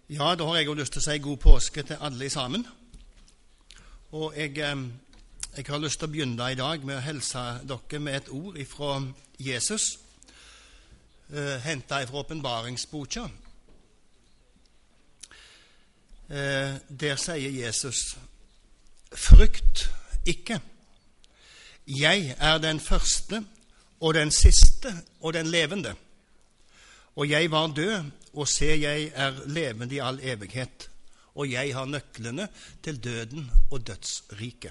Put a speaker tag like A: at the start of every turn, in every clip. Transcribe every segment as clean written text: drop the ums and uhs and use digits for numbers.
A: Ja, da har jeg jo lyst til å si god påske til alle sammen. Og jeg har lyst til å begynne i dag med å helse dere med et ord fra Jesus, hentet fra åpenbaringsboka. Der sier Jesus: frykt ikke. Jeg er den første og den siste og den levende. Og jeg var død, og se, jeg er levende i all evighet, og jeg har nøklene til døden og dødsriket.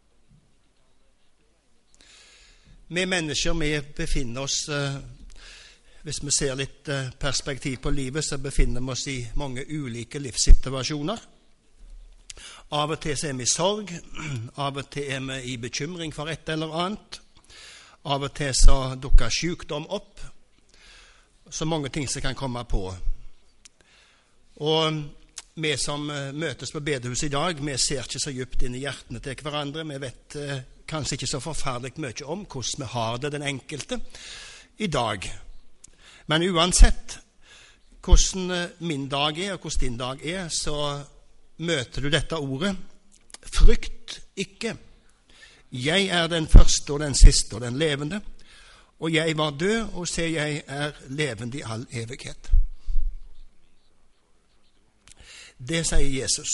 A: Vi mennesker, vi befinner oss, hvis vi ser litt perspektiv på livet, så befinner vi oss i mange ulike livssituasjoner. Av og til så er vi i sorg, av og til er vi i bekymring for et eller annet, av og til så dukker sykdom opp, så mange ting som kan komme på. Og vi som møtes på bedehuset i dag, vi ser ikke så dypt inn i hjertene til hverandre. Vi vet kanskje ikke så forferdelig mye om hvordan vi har det, den enkelte, i dag. Men uansett hvordan min dag er, og hvordan din dag er, så møter du dette ordet: frykt ikke. Jeg er den første og den siste og den levende. Og jeg var død, og se, jeg er levende i all evighet. Det sier Jesus.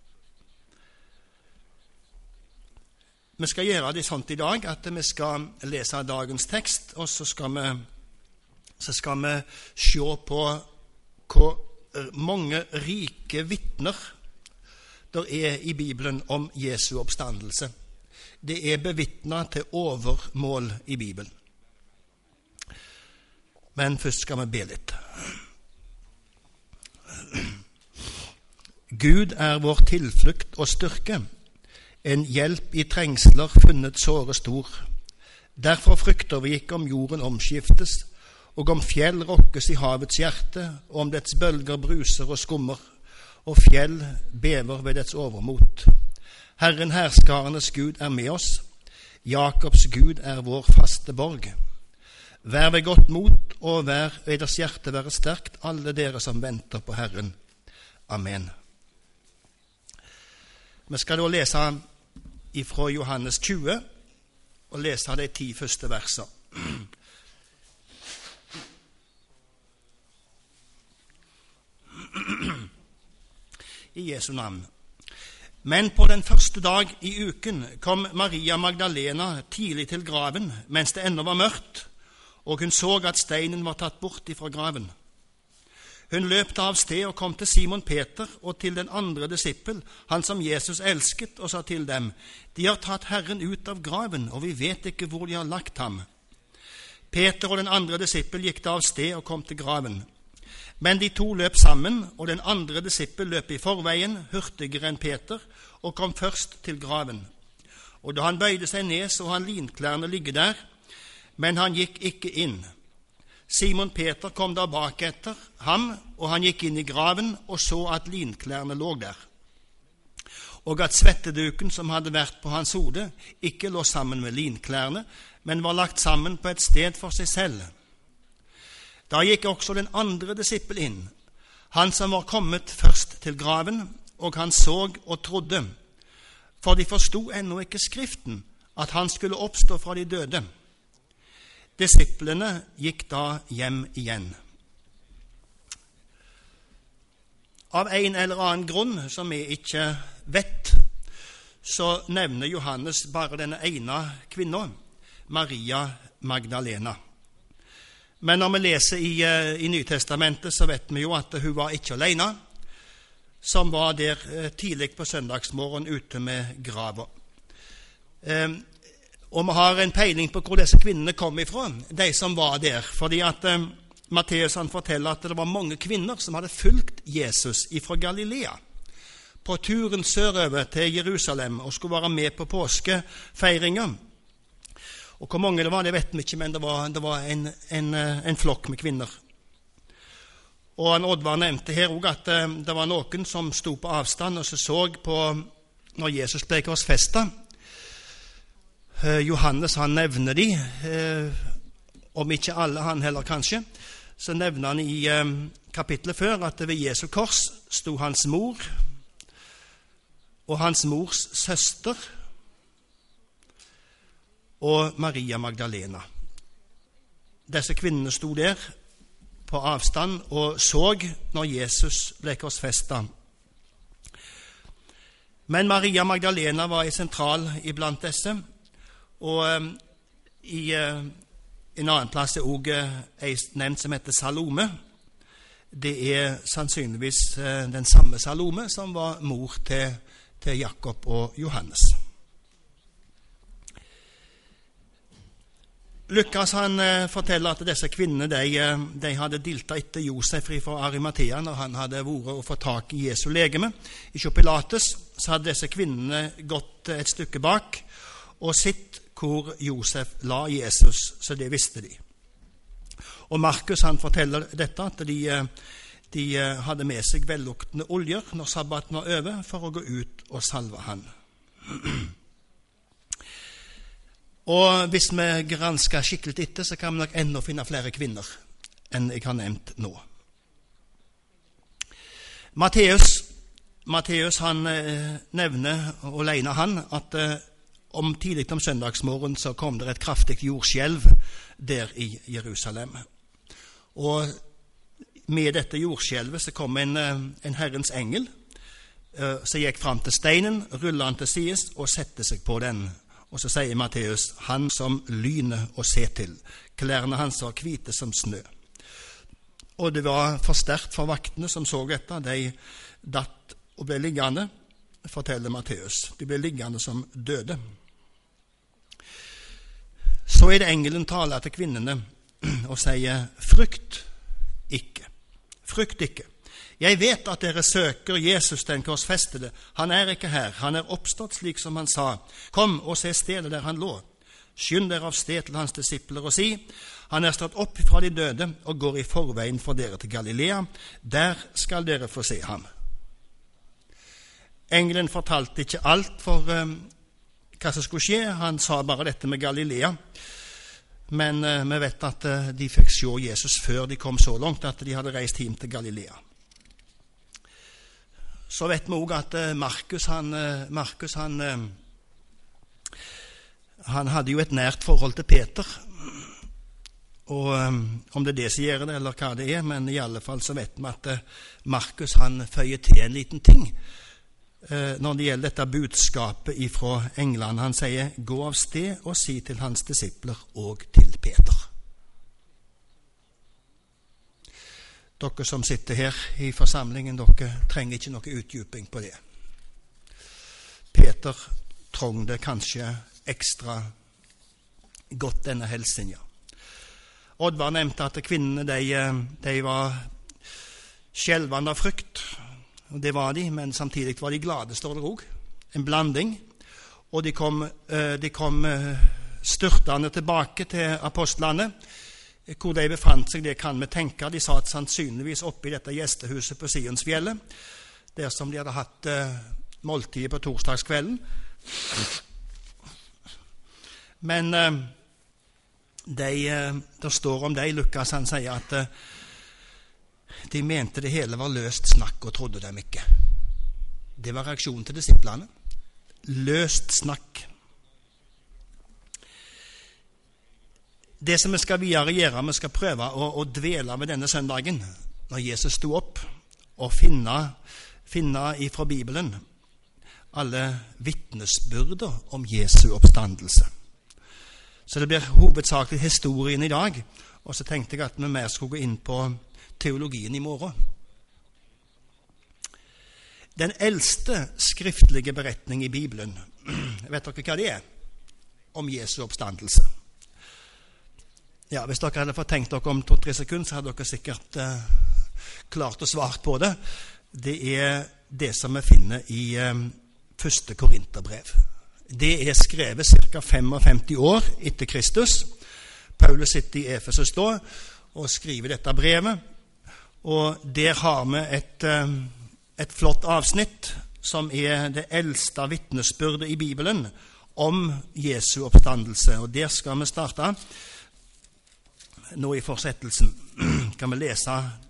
A: Vi skal gjøre det sånn i dag at vi skal lese dagens tekst, og så skal vi se på hvor mange rike vitner der er i Bibelen om Jesu oppstandelse. Det er bevitnet til overmål i Bibelen. Men først skal vi be litt. Gud er vår tilflukt og styrke, en hjelp i trengsler funnet såre stor. Derfor frykter vi ikke om jorden omskiftes, og om fjell rokkes i havets hjerte, og om dets bølger bruser og skummer, og fjell bever ved dets overmot. Herren herskarenes Gud er med oss, Jakobs Gud er vår faste borg. Vær ved godt mot, og vær ved deres hjerte være sterkt, alle dere som venter på Herren. Amen. Vi skal da lese ifra Johannes 20, og lese de 10 første verser. I Jesu navn. Men på den første dag i uken kom Maria Magdalena tidlig til graven, mens det ennå var mørkt, og hun så at steinen var tatt bort ifra graven. Hun løpte av sted og kom til Simon Peter og til den andre disippel, han som Jesus elsket, og sa til dem: de har tatt Herren ut av graven, og vi vet ikke hvor de har lagt ham. Peter og den andre disippel gikk da av sted og kom til graven. Men de to løp sammen, og den andre disippel løp i forveien, hurtigere enn Peter, og kom først til graven. Og da han bøyde seg ned, så han linklærne ligge der, men han gikk ikke inn. Simon Peter kom da bak etter ham, og han gikk inn i graven og så at linklærne lå der, og at svetteduken som hadde vært på hans hode, ikke lå sammen med linklærne, men var lagt sammen på et sted for seg selv. Da gikk også den andre disippel inn, han som var kommet først til graven, og han så og trodde, for de forstod ennå ikke Skriften, at han skulle oppstå fra de døde. Disiplene gikk da hjem igjen. Av en eller annen grunn som vi ikke vet, så nevner Johannes bare denne ene kvinnen, Maria Magdalena. Men når vi leser i Nytestamentet, så vet vi jo at hun var ikke alene, som var der tidlig på søndagsmorgen ute med grava. Og vi har en peiling på hvor disse kvinnene kom ifra, de som var der, fordi at Matteus han forteller at det var mange kvinner som hadde fulgt Jesus ifra Galilea, på turen sørover til Jerusalem, og skulle være med på påskefeiringen. Og hvor mange det var, det vet vi ikke, men det var en flokk med kvinner. Og Oddvar nevnte her også at det var noen som sto på avstand og så på når Jesus ble korsfestet. Johannes han nevner de, om ikke alle han heller kanskje, så nevner han i kapitlet før at ved Jesu kors sto hans mor og hans mors søster og Maria Magdalena. Disse kvinnene sto der på avstand og så når Jesus ble korsfestet. Men Maria Magdalena var sentral iblant disse, og i en annen plass er også en nevnt som heter Salome. Det er sannsynligvis den samme Salome som var mor til Jakob og Johannes. Lukas han forteller at disse kvinnene de hadde diltet etter Josef fra Arimathea når han hadde vært og fått tak i Jesu legeme. I Pilatus så hadde disse kvinnene gått et stykke bak og sett hvor Josef la Jesus, så det visste de. Og Markus han forteller dette, at de hadde med seg velluktende oljer når sabbaten var over, for å gå ut og salve han. Og hvis vi gransker skikkelig etter, så kan vi nok enda finne flere kvinner enn jeg har nevnt nå. Matteus han nevner alene han at tidlig om søndagsmorgen så kom det et kraftig jordskjelv der i Jerusalem. Og med dette jordskjelvet så kom en Herrens engel som gikk fram til steinen, rullet han til sides og sette seg på den. Og så sier Matteus, han som lyner og ser til. Klærne hans var hvite som snø. Og det var for sterkt for vaktene som så dette. De datt og ble liggende, forteller Matteus. De ble liggende som døde. Så er det engelen taler til kvinnene og sier, frykt ikke. Frykt ikke. Jeg vet at dere søker Jesus den korsfestede. Han er ikke her. Han er oppstått slik som han sa. Kom og se stedet der han lå. Skynd dere av sted til hans disipler og si, han er stått opp fra de døde og går i forveien for dere til Galilea. Der skal dere få se ham. Engelen fortalte ikke alt for hva som skulle skje. Han sa bare dette med Galilea. Men vi vet at de fikk se Jesus før de kom så langt at de hadde reist hjem til Galilea. Så vet vi også at Markus han hadde jo et nært forhold til Peter. Og om det er det som gjør det, eller hva det er, men i alle fall så vet vi at Markus han føyer til en liten ting når det gjelder dette budskapet ifra England. Han sier, gå av sted og si til hans disipler og til Peter. Dere som sitter her i forsamlingen, dere trenger ikke noe utdyping på det. Peter trengte kanskje ekstra godt denne helsinga. Oddvar nevnte at kvinnene de var skjelvende av frykt, og det var de, men samtidig var de glade, står det også. En blanding. Og de kom styrtende tilbake til apostlene. Hvor de befant seg, det kan vi tenke. De satt sannsynligvis oppe i dette gjestehuset på Sionsfjellet, der som de hadde hatt måltid på torsdagskvelden. Men det står om deg, Lukas han sier at de mente det hele var løst snakk og trodde dem ikke. Det var reaksjonen til disiplene. Løst snakk. Det som vi skal videre gjøre, vi skal prøve å dvele ved denne søndagen, når Jesus sto opp, og finne ifra Bibelen alle vittnesbyrder om Jesu oppstandelse. Så det blir hovedsakelig historien i dag, og så tenkte jeg at vi mer skulle gå inn på teologien i morgen. Den eldste skriftlige beretning i Bibelen, vet dere hva det er? Om Jesu oppstandelse. Ja, hvis dere hadde fått tenkt dere om 2-3 sekunder, så hadde dere sikkert klart å svare på det. Det er det som vi finner i 1. Korinterbrev. Det er skrevet ca. 55 år etter Kristus. Paulus sitter i Efesus da og skriver dette brevet. Og der har vi et flott avsnitt som er det eldste vittnesbyrdet i Bibelen om Jesu oppstandelse. Og der skal vi starte. Nå i fortsettelsen kan vi lese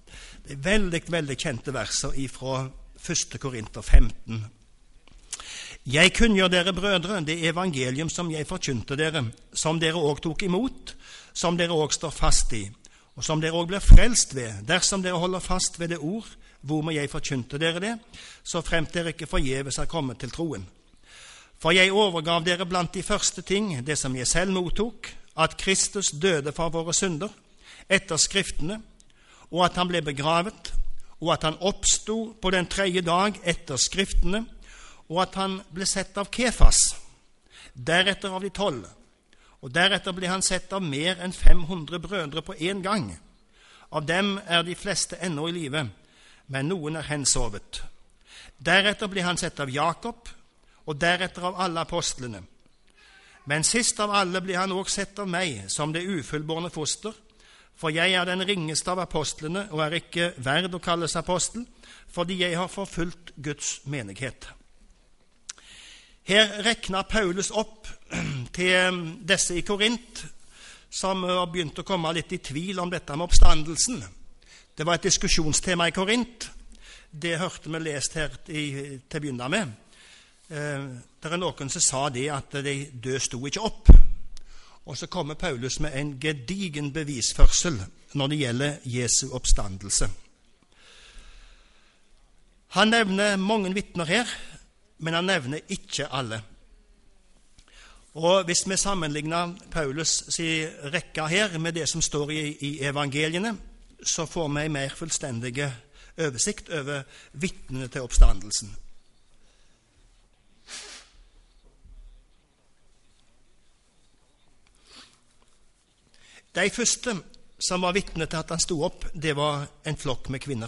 A: Det er veldig kjente verser fra 1. Korinter 15. Jeg kunngjør dere, brødre, det evangelium som jeg forkynte dere, som dere også tok imot, som dere også står fast i, og som dere også blir frelst ved, dersom dere holder fast ved det ord, hvormed jeg forkynte dere det, så fremt dere ikke forgjeves er kommet til troen. For jeg overgav dere blant de første ting, det som jeg selv mottok, at Kristus døde for våre synder, etter skriftene, og at han ble begravet, og at han oppstod på den 3. dag etter skriftene, og at han ble sett av Kefas, deretter av de 12, og deretter ble han sett av mer enn 500 brødre på en gang. Av dem er de fleste ennå i live, men noen er hensovet. Deretter ble han sett av Jakob, og deretter av alle apostlene. Men sist av alle ble han også sett av meg, som det ufullbårne foster, for jeg er den ringeste av apostlene, og er ikke verd å kalles apostel, fordi jeg har forfulgt Guds menighet. Her rekner Paulus opp til disse i Korint, som har begynt å komme litt i tvil om dette med oppstandelsen. Det var et diskusjonstema i Korint. Det hørte vi lest her til å begynne med. Det er noen som sa det at de døde sto ikke opp. Og så kommer Paulus med en gedigen bevisførsel når det gjelder Jesu oppstandelse. Han nevner mange vitner her, men han nevner ikke alle. Og hvis vi sammenligner Paulus' rekke her med det som står i evangeliene, så får vi en mer fullstendig oversikt over vitnene til oppstandelsen. De første som var vitne til at han stod opp, det var en flokk med kvinner.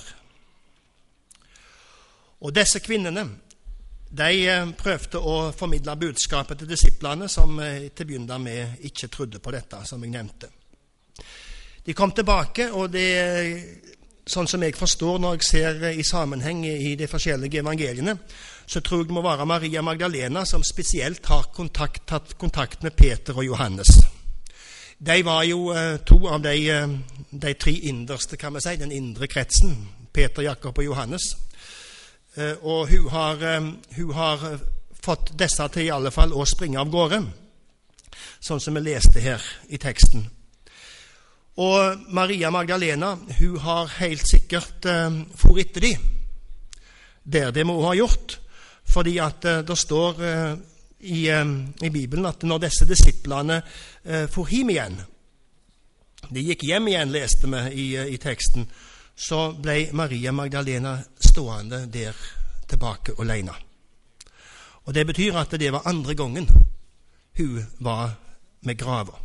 A: Og disse kvinnene, de prøvde å formidle budskapet til disiplene, som til å begynne med ikke trodde på dette, som jeg nevnte. De kom tilbake, og det, sånn som jeg forstår når jeg ser i sammenheng i de forskjellige evangeliene, så tror jeg det må være Maria Magdalena som spesielt har tatt kontakt med Peter og Johannes. De var jo to av de 3 innerste, kan man si, den indre kretsen, Peter, Jakob og Johannes. Og hun har fått disse til i alle fall å springe av gårde, sånn som vi leste her i teksten. Og Maria Magdalena, hun har helt sikkert for etter de, det må hun ha gjort, fordi at det står i Bibelen at når disse disiplene for hjem igjen, de gikk hjem igjen, leste vi i teksten, så ble Maria Magdalena stående der tilbake alene. Og det betyr at det var andre gangen hun var med grava.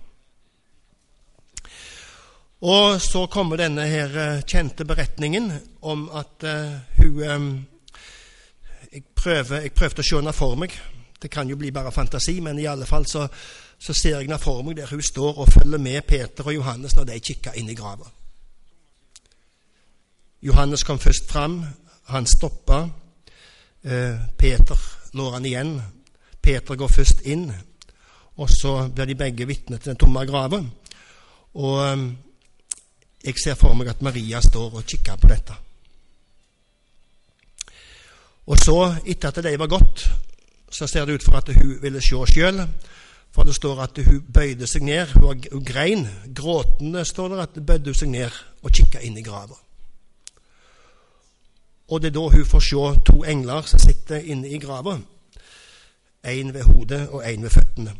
A: Og så kommer denne her kjente beretningen om at jeg prøvde å se henne for meg. Det kan jo bli bare fantasi, men i alle fall så ser jeg henne for meg der hun står og følger med Peter og Johannes når de kikker inn i grava. Johannes kom først fram, han stoppet, Peter når han igjen, Peter går først inn, og så blir de begge vitne til den tomme graven, og jeg ser for meg at Maria står og kikker på dette. Og så, etter at de var gått, så ser det ut for at hun ville se selv, for det står at hun bøyde seg ned, hun grein, gråtende står det at hun bøyde seg ned og kikket inn i graven. Og det er da hun får se 2 engler som sitter inne i graven. En ved hodet og en ved føttene.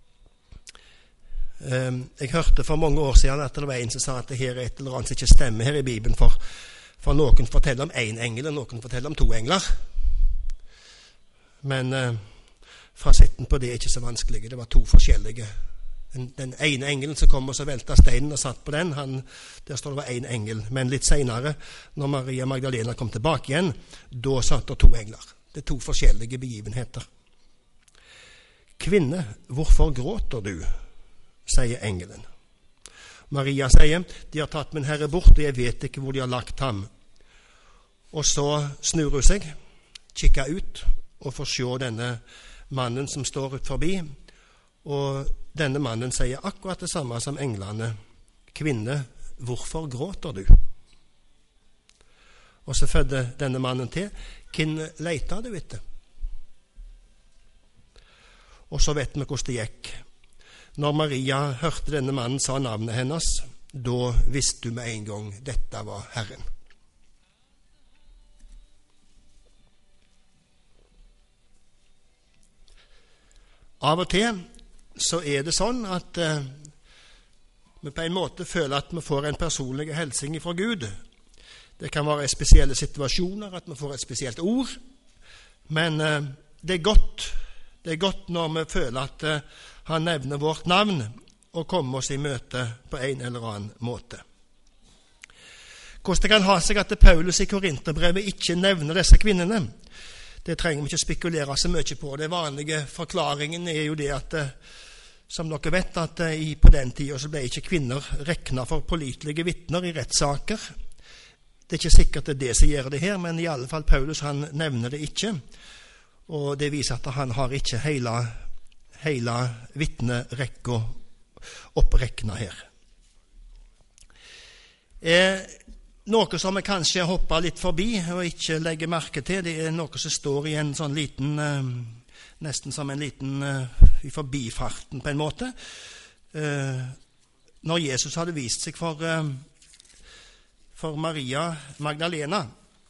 A: Jeg hørte for mange år siden at det var en som sa at det her er et eller annet som ikke stemmer her i Bibelen, for noen forteller om 1 engel, og noen forteller om 2 engler. Men fasiten på det er ikke så vanskelig. Det var 2 forskjellige. Den ene engelen som kom og så veltet steinen og satt på den, der står det var 1 engel. Men litt senere, når Maria Magdalena kom tilbake igjen, da satt det 2 engler. Det er 2 forskjellige begivenheter. Kvinne, hvorfor gråter du? Sier engelen. Maria sier, de har tatt min herre bort, og jeg vet ikke hvor de har lagt ham. Og så snur hun seg, kikker ut, og får se denne mannen som står ut forbi, og denne mannen sier akkurat det samme som englene. Kvinne, hvorfor gråter du? Og så fødde denne mannen til. Hvem leita du etter? Og så vet vi hvordan det gikk. Når Maria hørte denne mannen sa navnet hennes, da visste du med en gang dette var Herren. Av og til så er det sånn at vi på en måte føler at vi får en personlig hilsen fra Gud. Det kan være i spesielle situasjoner at vi får et spesielt ord, men det er godt når vi føler at han nevner vårt navn og kommer oss i møte på en eller annen måte. Hvordan det kan ha seg at Paulus i Korinterbrevet ikke nevner disse kvinnene, det trenger vi ikke spekulere så mye på. Det vanlige forklaringen er jo det at, som dere vet, at på den tiden så ble ikke kvinner regnet for pålitelige vitner i rettssaker. Det er ikke sikkert det er det som gjør det her, men i alle fall Paulus han nevner det ikke. Og det viser at han har ikke hele vitnerekka opprekna her. Noe som vi kanskje hopper litt forbi og ikke legger merke til, det er noe som står i en sånn liten, nesten som en liten i forbifarten på en måte. Når Jesus hadde vist seg for Maria Magdalena,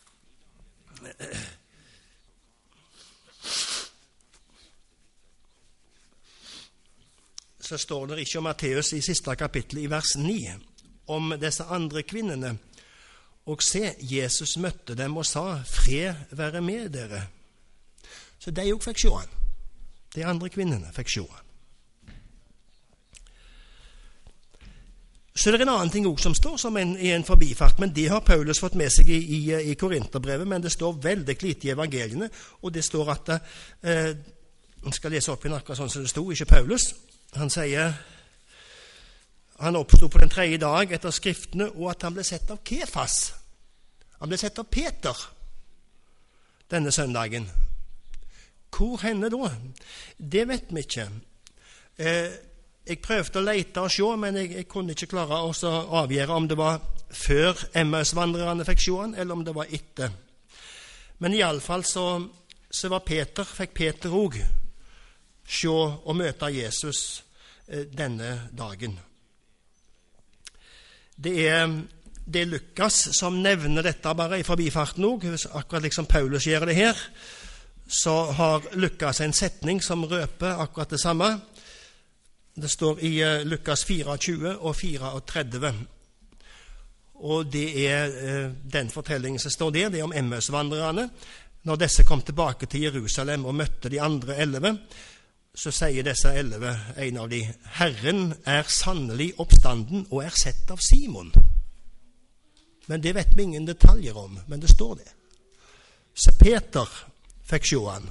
A: så står det ikke om Matteus i siste kapittel i vers 9, om disse andre kvinnene. Og se, Jesus møtte dem og sa, fred være med dere. Så de også fikk se han. De andre kvinnene fikk se han. Så det er en annen ting også som står som i en forbifart, men det har Paulus fått med seg i Korinterbrevet, men det står veldig lite i evangeliene, og det står at, jeg skal lese opp i akkurat sånn som det stod, ikke Paulus. Han sier, han oppstod på den 3. dag etter skriftene, og at han ble sett av Kefas. Han ble sett av Peter denne søndagen. Hvor henne da? Det vet vi ikke. Jeg prøvde å lete og se, men jeg kunne ikke klare å avgjøre om det var før Emmaus-vandrerne fikk se han, eller om det var etter. Men i alle fall så fikk Peter også se og møte Jesus denne dagen. Det er Lukas som nevner dette bare i forbifarten også, akkurat liksom Paulus gjør det her, så har Lukas en setning som røper akkurat det samme. Det står i Lukas 24 og 34. Og det er den fortellingen som står der, det er om Emmaus-vandrerne. Når disse kom tilbake til Jerusalem og møtte de andre 11, så sier disse 11, en av de, Herren er sannelig oppstanden og er sett av Simon. Men det vet vi ingen detaljer om, men det står det. Så Peter fikk se han.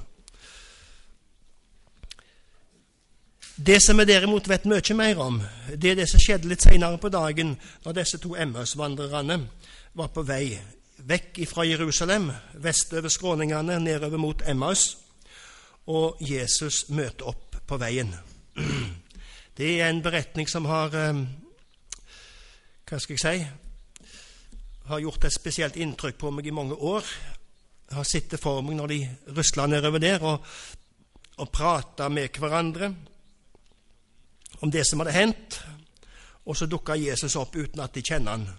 A: Det som vi derimot vet mye mer om, det er det som skjedde litt senere på dagen, når disse 2 Emmaus-vandrerne var på vei vekk fra Jerusalem, vestover skråningene, nedover mot Emmaus, og Jesus møter opp på veien. Det er en beretning som har, hva skal jeg si, har gjort et spesielt inntrykk på meg i mange år. Jeg har sittet for meg når de ruslet nedover der og pratet med hverandre om det som hadde hendt, og så dukket Jesus opp uten at de kjenner han.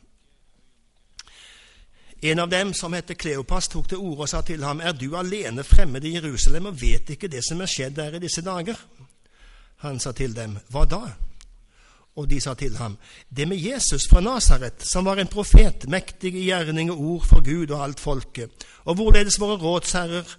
A: En av dem, som heter Kleopas, tok til orde og sa til ham, er du alene fremmed i Jerusalem og vet ikke det som er skjedd der i disse dager? Han sa til dem, hva da? Og de sa til ham, det med Jesus fra Nazaret, som var en profet, mektig i gjerning og ord for Gud og alt folket, og hvorledes våre rådsherrer,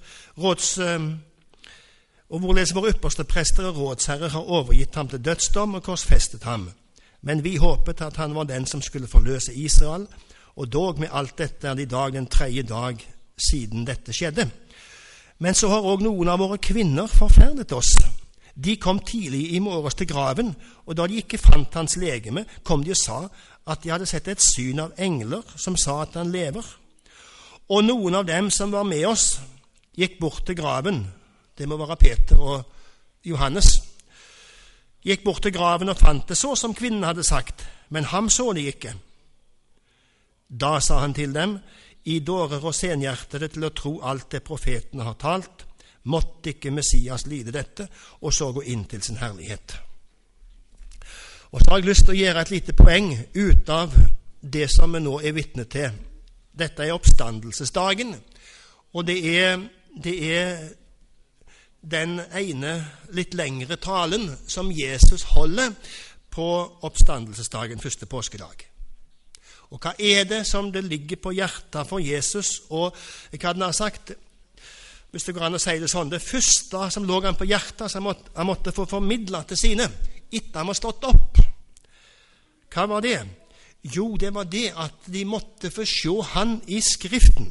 A: og hvorledes våre ypperste prester og rådsherrer har overgitt ham til dødsdom og korsfestet ham. Men vi håpet at han var den som skulle forløse Israel, og dog med alt dette er det i dag den 3. dag siden dette skjedde. Men så har også noen av våre kvinner forferdet oss. De kom tidlig i morges til graven, og da de ikke fant hans legeme, kom de og sa at de hadde sett et syn av engler som sa at han lever. Og noen av dem som var med oss gikk bort til graven. Det må være Peter og Johannes. Gikk bort til graven og fant det så som kvinnen hadde sagt, men ham så de ikke. Da sa han til dem, i dårer og senhjertede til å tro alt det profetene har talt, måtte ikke Messias lide dette, og så gå inn til sin herlighet. Og så har jeg lyst til å gjøre et lite poeng ut av det som vi nå er vitne til. Dette er oppstandelsesdagen, og det er den ene litt lengre talen som Jesus holder på oppstandelsesdagen, første påskedag. Og hva er det som det ligger på hjertet for Jesus? Og jeg hadde sagt, hvis det går an å si det sånn, det første som lå han på hjertet, som han måtte få formidlet til sine, etter han var stått opp. Hva var det? Jo, det var det at de måtte få se han i Skriften.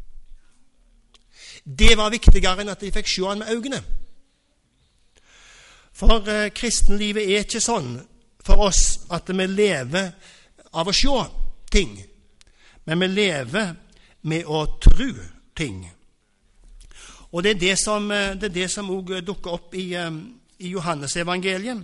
A: Det var viktigere enn at de fikk se han med øynene. For kristenlivet er ikke sånn for oss at vi lever av å se ting, men vi lever med å tro ting. Og det er det som også dukker opp i Johannes evangeliet.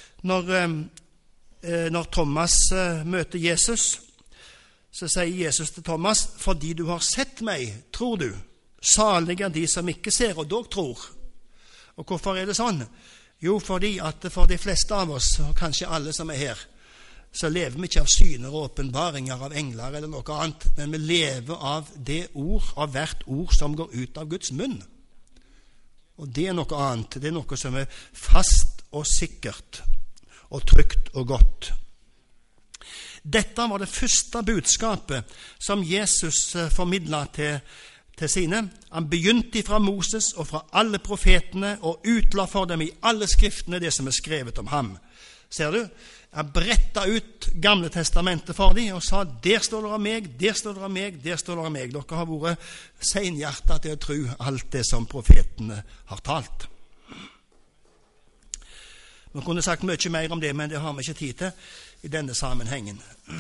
A: Når Thomas møter Jesus, så sier Jesus til Thomas, fordi du har sett meg, tror du. Salig er de som ikke ser, og dog tror. Og hvorfor er det sånn? Jo, fordi at for de fleste av oss, og kanskje alle som er her, så lever vi ikke av syner og åpenbaringer av engler eller noe annet, men vi lever av det ord, av hvert ord som går ut av Guds munn. Og det er noe annet. Det er noe som er fast og sikkert, og trygt og godt. Dette var det første budskapet som Jesus formidlet til sine. Han begynte fra Moses og fra alle profetene og utla for dem i alle skriftene det som er skrevet om ham. Ser du? Han brettet ut Gamle testamentet for dem og sa, der står det om meg, der står det om meg, der står det om meg. Dere har vært senhjertet til å tro alt det som profetene har talt. Man kunne sagt mye mer om det, men det har vi ikke tid til i denne sammenhengen.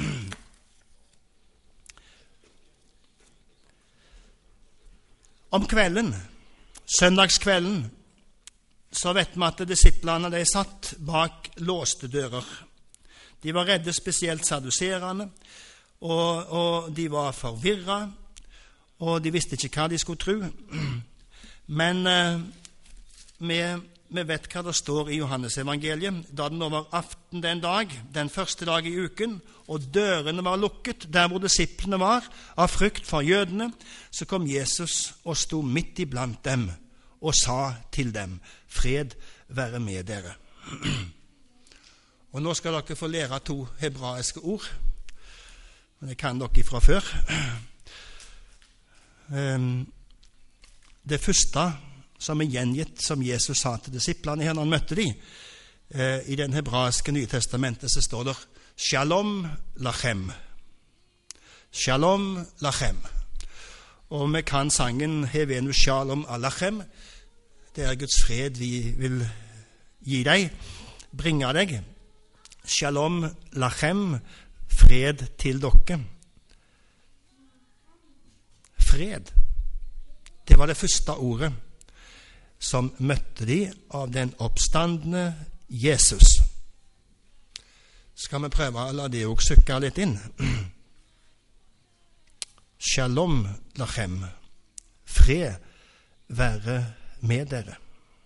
A: Om kvelden, søndagskvelden, så vet vi at disiplene de satt bak låste dører. De var redde, spesielt saduserene, og de var forvirret, og de visste ikke hva de skulle tro. Men vi vet hva det står i Johannes evangeliet. Da det nå var aften den dag, den første dag i uken, og dørene var lukket, der hvor disiplene var, av frykt for jødene, så kom Jesus og sto midt iblant dem, og sa til dem, fred være med dere. Og nå skal dere få lære 2 hebraiske ord, men det kan dere fra før. Det første som er gjengitt som Jesus sa til disiplene når han møtte dem, i den hebraiske Nytestamentet så står det Shalom lachem. Shalom lachem. Og vi kan sangen Hevenu Shalom alachem. Det er Guds fred vi vil gi deg, bringe deg. Shalom lachem, fred til dere. Fred. Det var det første ordet som møtte de av den oppstandne Jesus. Skal vi prøve å la det også sykke litt inn? Shalom lachem, fred være med dere.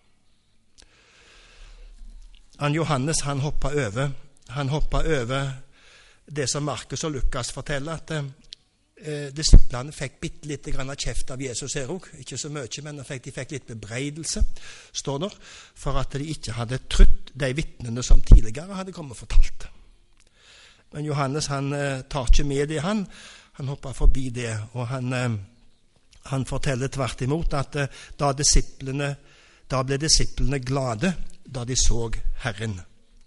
A: Johannes han hoppet over det som Markus og Lukas forteller, at disiplene fikk bitte litt grann kjeft av Jesus her også. Ikke så mye, men de fikk litt bebreidelse, står der, for at de ikke hadde trutt de vittnene som tidligere hadde kommet og fortalt. Men Johannes han tar ikke med det, han hopper forbi det, og han forteller tvert imot at da ble disiplene glade da de så Herren.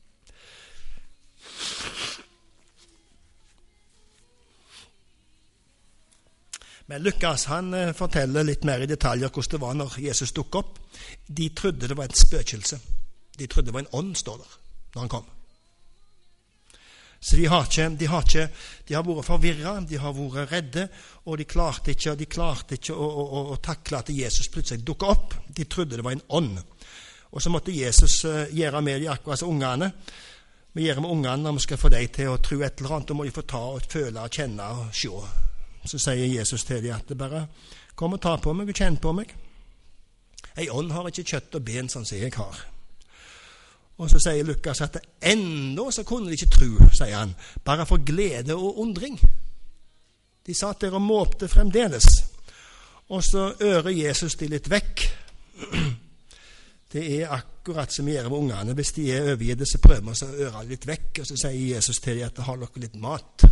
A: Men Lukas han forteller litt mer i detaljer hvordan det var når Jesus dukket opp. De trodde det var et spøkelse. De trodde det var en ånd, står der, når han kom. Så de har vært forvirret, de har vært redde, og de klarte ikke å takle at Jesus plutselig dukket opp. De trodde det var en ånd. Og så måtte Jesus gjøre med de akkurat som ungene. Vi gjør med ungene når vi skal få dem til å tro et eller annet, da må de få ta og føle og kjenne og se. Så sier Jesus til dem at bare kom og ta på meg og kjenn på meg. Ei ånd har ikke kjøtt og ben sånn som jeg har. Og så sier Lukas at enda så kunne de ikke tro, sier han, bare for glede og undring. De satt der og måpte fremdeles. Og så ører Jesus de litt vekk. Det er akkurat som vi gjør med ungene. Hvis de er overgitt, så prøver vi å øre litt vekk, og så sier Jesus til dem at har dere litt mat.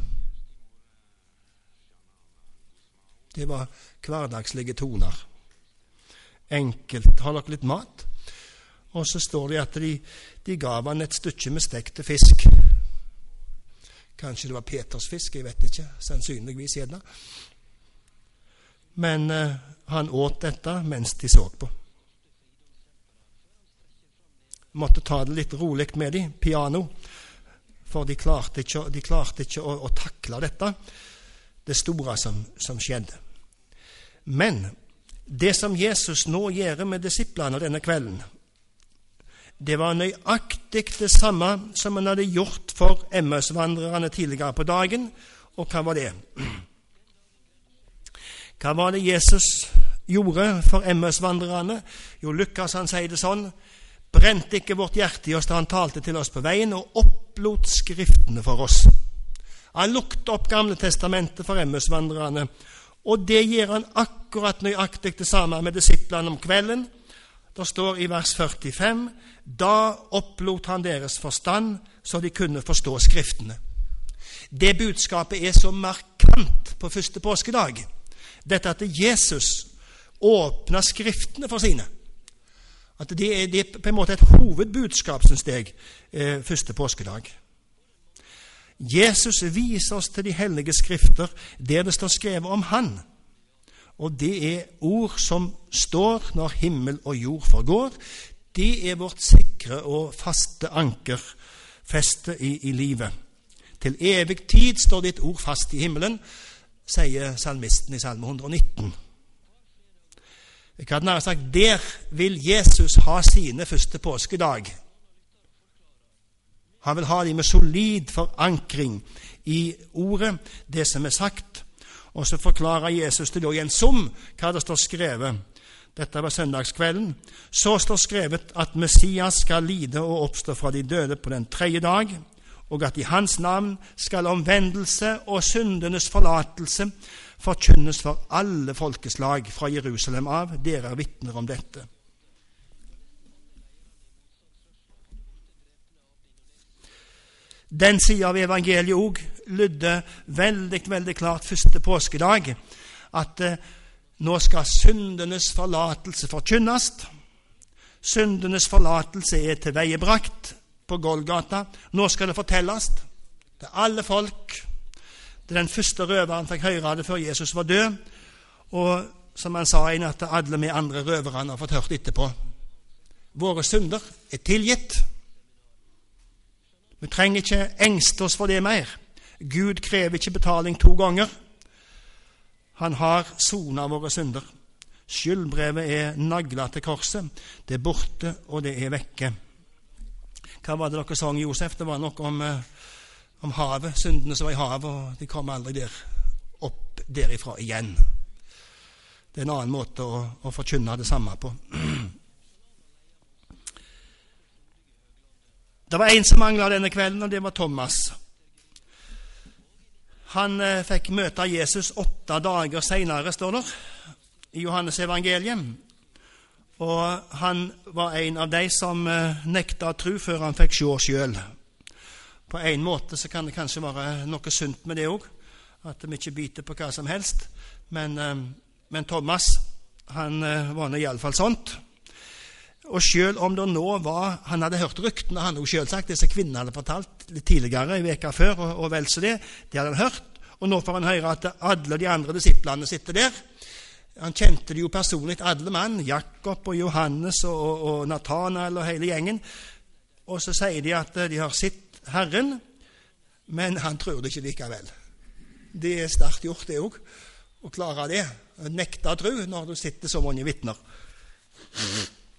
A: Det var hverdagslige toner. Enkelt, har dere litt mat? Og så står det at de gav han et stykke med stekte fisk. Kanskje det var Peters fisk, jeg vet ikke, sannsynligvis gjerne. Men han åt dette mens de så på. Måtte ta det litt roligt med dem, piano, for de klarte ikke å takle dette, det store som skjedde. Men det som Jesus nå gjør med disiplene denne kvelden, det var nøyaktig det samme som han hadde gjort for Emmausvandrerne tidligere på dagen. Og hva var det? Hva var det Jesus gjorde for Emmausvandrerne? Jo, Lukas han sier det sånn: brente ikke vårt hjerte i oss da han talte til oss på veien og opplot skriftene for oss. Han lukte opp Gamle testamentet for Emmausvandrerne, og det gjør han akkurat nøyaktig det samme med disiplene om kvelden. Det står i vers 45: da opplot han deres forstand, så de kunne forstå skriftene. Det budskapet er så markant på første påskedag. Dette at Jesus åpner skriftene for sine. At det er på en måte et hovedbudskap, synes jeg, første påskedag. Jesus viser oss til de hellige skrifter, der det står skrevet om han. Og det er ord som står når himmel og jord forgår. Det er vårt sikre og faste anker, feste i livet. Til evig tid står ditt ord fast i himmelen, sier salmisten i salme 119. Jeg hadde nær sagt, der vil Jesus ha sine første påskedag. Han vil ha dem med solid forankring i ordet, det som er sagt. Og så forklarer Jesus til en sum hva det står skrevet. Dette var søndagskvelden. Så står skrevet at Messias skal lide og oppstå fra de døde på den 3. dag, og at i hans navn skal omvendelse og syndenes forlatelse forkynnes for alle folkeslag fra Jerusalem av. Dere er vitner om dette. Den siden av evangeliet også lydde veldig klart første påskedag, at nå skal syndenes forlatelse forkynnes. Syndenes forlatelse er tilveiebrakt på Golgata. Nå skal det fortelles til alle folk. Det er den første røveren fikk høre det før Jesus var død, og som han sa inn, at alle med andre røverne har fått hørt etterpå. Våre synder er tilgitt. Vi trenger ikke engste oss for det mer. Gud krever ikke betaling 2 ganger. Han har sonet våre synder. Skyldbrevet er naglet til korset. Det er borte, og det er vekke. Hva var det dere sang, Josef? Det var noe om havet, syndene som var i havet, og de kom aldri opp derifra igjen. Det er en annen måte å forkynne det samme på. Det var en som manglet denne kvelden, og det var Thomas. Han fikk møte Jesus 8 dager senere, står det, i Johannes evangelium. Og han var en av de som nekta å tro før han fikk se selv. På en måte så kan det kanskje være noe sunt med det også, at de ikke biter på hva som helst. Men Thomas, han var i alle fall sånt. Og selv om det nå var, han hadde hørt ryktene, han hadde jo selv sagt, disse kvinnene hadde fortalt litt tidligere i veka før, og vel så det hadde han hørt. Og nå får han høre at alle de andre disiplene sitter der. Han kjente det jo personlig, alle mann, Jakob og Johannes og Nathanael og hele gjengen. Og så sier de at de har sett Herren, men han tror det ikke likevel. Det er sterkt gjort det også, å klare det. Å nekte å tro når du sitter så mange vitner.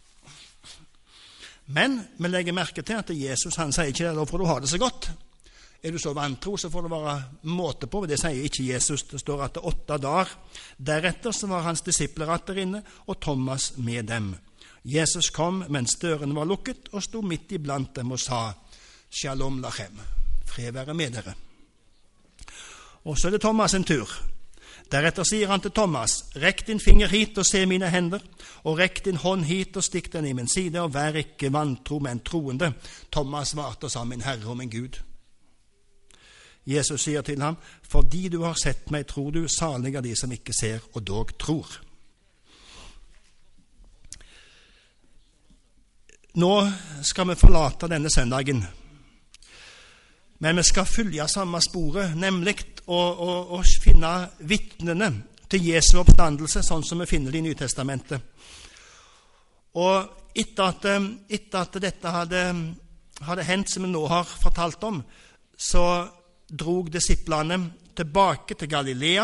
A: Men vi legger merke til at Jesus, han sier ikke det, da får du ha det så godt. er du så vantro, så får det være måte på. Det sier ikke Jesus. Det står at 8 dager deretter så var hans disipler atter inne, og Thomas med dem. Jesus kom mens dørene var lukket, og sto midt iblant dem og sa, Shalom lachem, fred være med dere. Og så er det Thomas en tur. Deretter sier han til Thomas, rekk din finger hit og se mine hender, og rekk din hånd hit og stikk den i min side, og vær ikke vantro, men troende. Thomas svarte og sa, min Herre og min Gud. Jesus sier til ham, fordi du har sett meg, tror du, salig av de som ikke ser, og dog tror. Nå skal vi forlate denne søndagen, men vi skal følge samme sporet, nemlig å finne vitnene til Jesu oppstandelse, sånn som vi finner det i Nytestamentet. Og etter at dette hadde hendt, som vi nå har fortalt om, så drog disiplene tilbake til Galilea,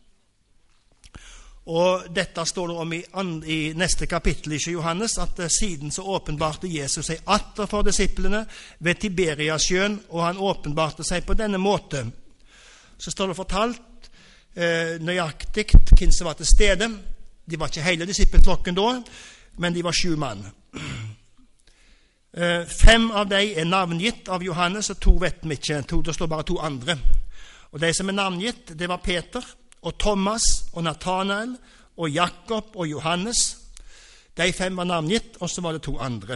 A: og dette står det om i neste kapittel i Johannes, at siden så åpenbarte Jesus seg atter for disiplene ved Tiberiasjøen, og han åpenbarte seg på denne måte. Så står det fortalt nøyaktig hvem som var til stede. De var ikke hele disippelflokken da, men de var 7 mann. 5 av dem er navngitt av Johannes, og 2 vet vi ikke. Det står bare 2 andre. Og de som er navngitt, det var Peter, og Thomas, og Nathanael, og Jakob, og Johannes. De 5 var navngitt, og så var det 2 andre.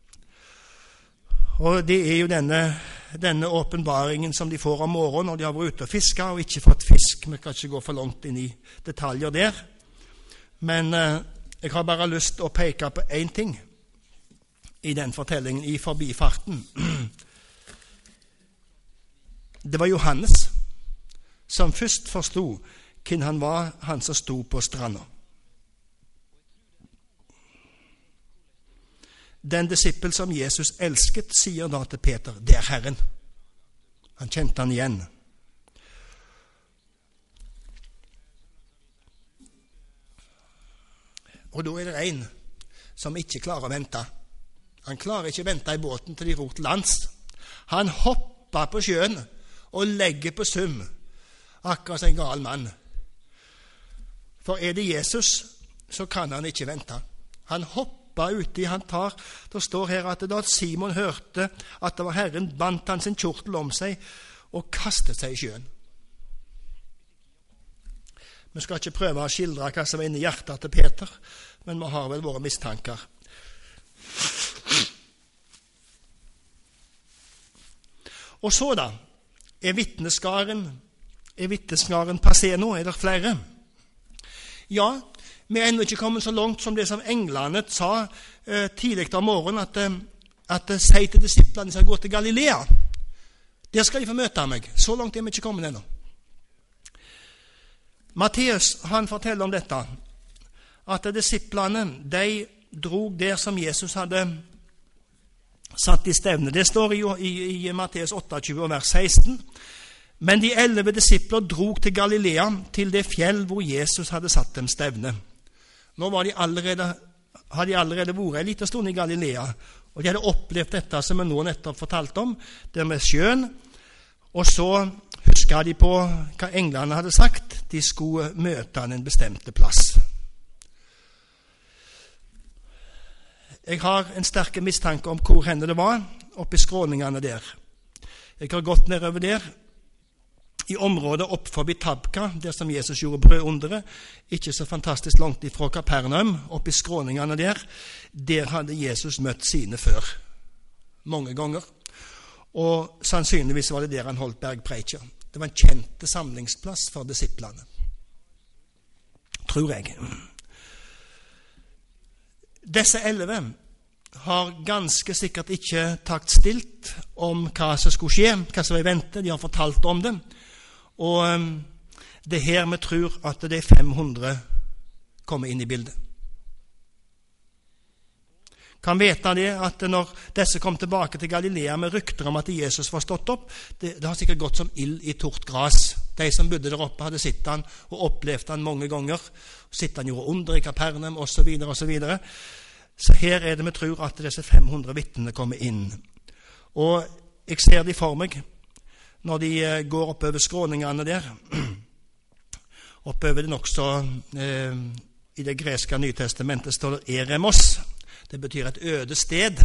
A: Og det er jo denne åpenbaringen som de får om morgenen når de har vært ute og fisket, og ikke fått fisk. Vi kan ikke gå for langt inn i detaljer der. Men jeg har bare lyst til å peke på en ting i den fortellingen, i forbifarten. Det var Johannes som først forstod hvem han var, han som sto på stranda. Den disippel som Jesus elsket, sier da til Peter, det er Herren. Han kjente han igjen. Og da er det en som ikke klarer å vente. Han klarer ikke å vente i båten til de ror til lands. Han hopper på sjøen og legger på sum, akkurat som en gal mann. For er det Jesus, så kan han ikke vente. Han hopper uti, det står her at da Simon hørte at det var Herren, bandt han sin kjortel om seg og kastet seg i sjøen. Vi skal ikke prøve å skildre hva som var inne i hjertet til Peter, men vi har vel våre mistanker. Og så da, er vitneskaren passé nå? Er det flere? Ja, vi er ennå ikke kommet så langt som det som englene sa tidlig om morgenen, at sier til disiplene de skal gå til Galilea. Der skal de få møte meg. Så langt er vi ikke kommet ennå. Matteus, han forteller om dette, at disiplene, de drog der som Jesus hadde satt i stevne. Det står i Matteus 28, vers 16. Men de 11 disipler drog til Galilea, til det fjell hvor Jesus hadde satt dem stevne. Nå hadde de allerede vært en liten stund i Galilea, og de hadde opplevd dette som vi nå nettopp fortalte om, det med sjøen, og så husker de på hva englene hadde sagt. De skulle møte han en bestemte plass. Jeg har en sterk mistanke om hvor henne det var, oppe i skråningene der. Jeg har gått nedover der, i området opp forbi Tabka, der som Jesus gjorde brødunderet, ikke så fantastisk langt ifra Kapernaum, oppe i skråningene der hadde Jesus møtt sine før, mange ganger. Og sannsynligvis var det der han holdt bergpreika. Det var en kjent samlingsplass for disiplene, tror jeg. Disse 11 har ganske sikkert ikke tatt stilt om hva som skulle skje, hva som var i vente. De har fortalt om det. Og det er her vi tror at det er 500 kommer inn i bildet. Kan vite det at når disse kom tilbake til Galilea med rykter om at Jesus var stått opp, det har sikkert gått som ild i tort gras. De som bodde der oppe hadde sett han og opplevd han mange ganger. Sitt han gjorde under i Kapernaum, og så videre og så videre. Så her er det vi tror at disse 500 vitnene kommer inn. Og jeg ser de for meg. når de går oppover skråningene der, oppover det nokså i det greske Nytestamentet står det Eremos. Det betyr et øde sted.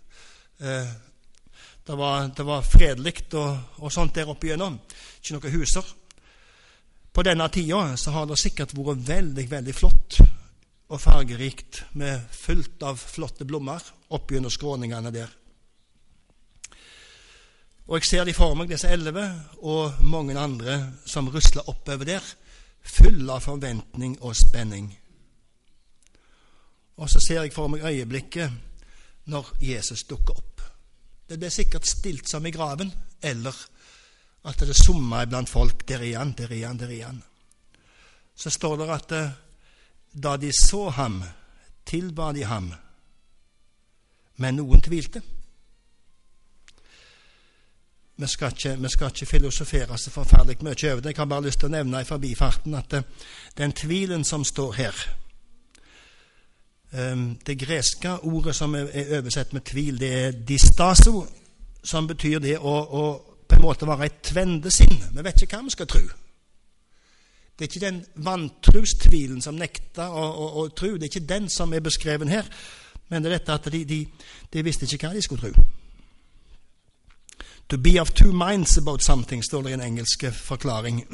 A: Det var fredelikt og sånt der oppe igjennom. Ikke noen huser. På denne tida så har det sikkert vært veldig, veldig flott og fargerikt med fullt av flotte blommer oppe under skråningene der. Og jeg ser de for meg, disse 11 og mange andre som rusler oppover der, full av forventning og spenning. Og så ser jeg for meg øyeblikket når Jesus dukker opp. Det ble sikkert stilt som i graven, eller at det summer blant folk, der er han, der er han, der er han. Så står det at da de så ham, tilba de ham, men noen tvilte. Vi skal ikke filosofere så forferdelig mye over det. Jeg har bare lyst til å nevne i forbifarten at den tvilen som står her, det greske ordet som er oversett med tvil, det er distaso, som betyr det å på en måte være et tvendesinn. Vi vet ikke hva vi skal tro. Det er ikke den vantrustvilen som nekter å tro. Det er ikke den som er beskreven her. Men det er dette at de visste ikke hva de skulle tro. To be of two minds about something, står det i en engelsk forklaring.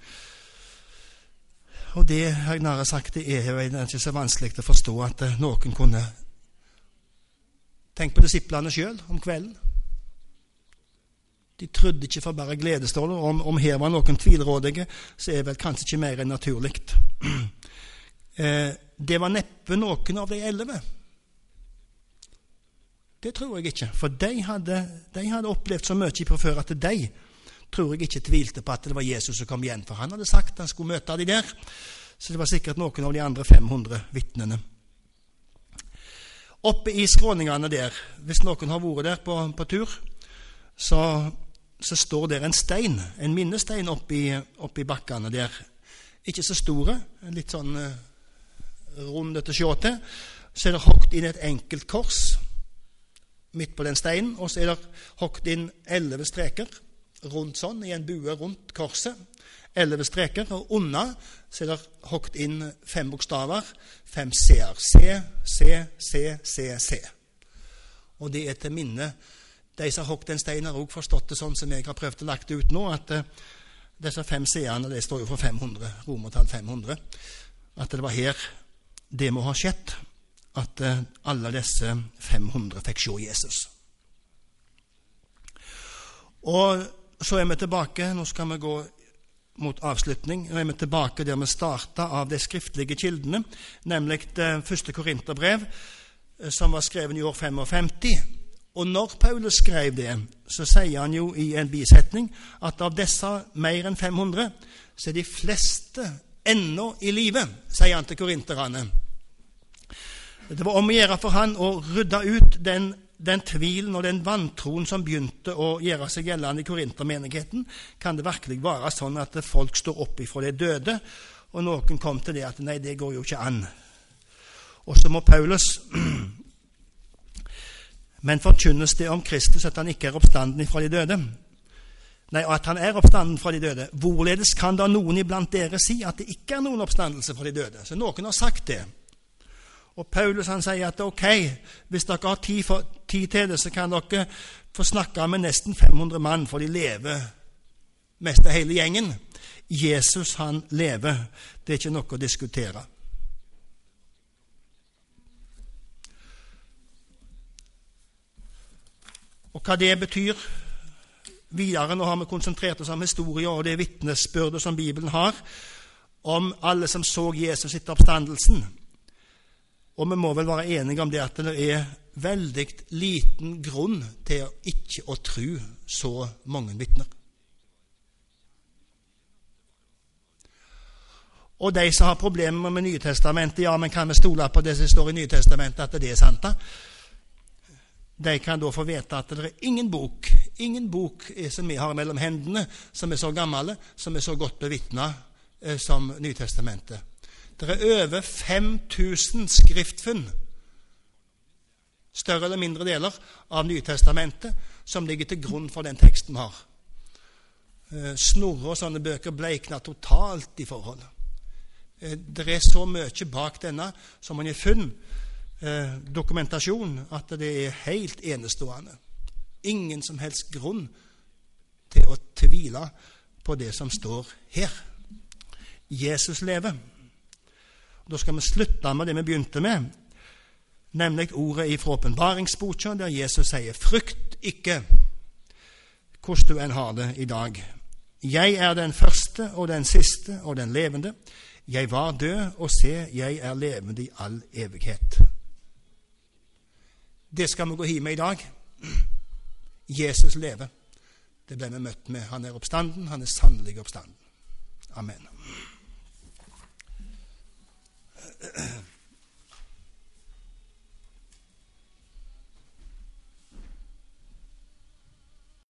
A: Og det har jeg nærmere sagt, det er jo ikke så vanskelig å forstå at noen kunne tenke på disiplene selv om kvelden. De trodde ikke for bare glede, står det. Om her var noen tvilrådige, så er vel kanskje ikke mer enn naturligt. Det var neppe noen av de 11. Det tror jeg ikke, for de hadde opplevd så mye på før at de tror jeg ikke tvilte på at det var Jesus som kom igjen, for han hadde sagt at han skulle møte de der, så det var sikkert noen av de andre 500 vittnene. Oppe i skråningene der, hvis noen har vært der på tur, så står der en stein, en minnestein oppi bakkene der. Ikke så store, litt sånn rundete sjåte, så er det hogd inn et enkelt kors midt på den steinen, og så er det hogd inn 11 streker, rundt sånn, i en bue rundt korset, 11 streker, og under så er det hogd inn 5 bokstaver, 5 C-er. C, C, C, C, C. Og det er til minne. De som har hogd den steinen har også forstått det sånn som jeg har prøvd å lagt det ut nå, at disse 5 C-ene, det står jo for 500, romertall 500, at det var her det må ha skjedd, at alle disse 500 fikk se Jesus. Og så er vi tilbake, nå skal vi gå mot avslutning, og er vi tilbake der vi startet av de skriftlige kildene, nemlig det 1. Korinterbrev, som var skrevet i år 55. Og når Paulus skrev det, så sier han jo i en bisetning at av disse mer enn 500, så er de fleste ennå i livet, sier han til korinterne. Det var om å gjøre for han å rydde ut den tvilen og den vantroen som begynte å gjøre seg gjeldende i Korintermenigheten. Kan det virkelig være sånn at folk står opp ifra de døde, og noen kom til det at nei, det går jo ikke an. Og så må Paulus men forkynnes det om Kristus at han ikke er oppstanden fra de døde? Nei, at han er oppstanden fra de døde. Hvorledes kan da noen iblant dere si at det ikke er noen oppstandelse fra de døde? Så noen har sagt det. Og Paulus han sier at ok, hvis dere har tid til det, så kan dere få snakke med nesten 500 mann, for de lever mest av hele gjengen. Jesus han lever, det er ikke noe å diskutere. Og hva det betyr videre, nå har vi konsentrert oss om historie og det vitnesbyrdet som Bibelen har, om alle som så Jesus etter oppstandelsen. Og vi må vel være enige om det at det er veldig liten grunn til å ikke å tro så mange vitner. Og de som har problemer med Nytestamentet, ja, men kan vi stole på det som står i Nytestamentet, at det er sant da? De kan da få vite at det er ingen bok som vi har mellom hendene, som er så gamle, som er så godt bevittnet som Nytestamentet. Det er over 5000 skriftfunn, større eller mindre deler av Nytestamentet, som ligger til grunn for den teksten vi har. Snorre og sånne bøker bleikner totalt i forhold. Det er så mye bak denne som man har funnet dokumentasjon at det er helt enestående. Ingen som helst grunn til å tvile på det som står her. Jesus lever. Da skal vi slutte med det vi begynte med, nemlig ordet fra åpenbaringsboka, der Jesus sier: frykt ikke, hvordan du enn har det i dag. Jeg er den første og den siste og den levende. Jeg var død, og se, jeg er levende i all evighet. Det skal vi gå hjem med i dag. Jesus lever. Det ble vi møtt med. Han er oppstanden, han er sannelig oppstanden. Amen.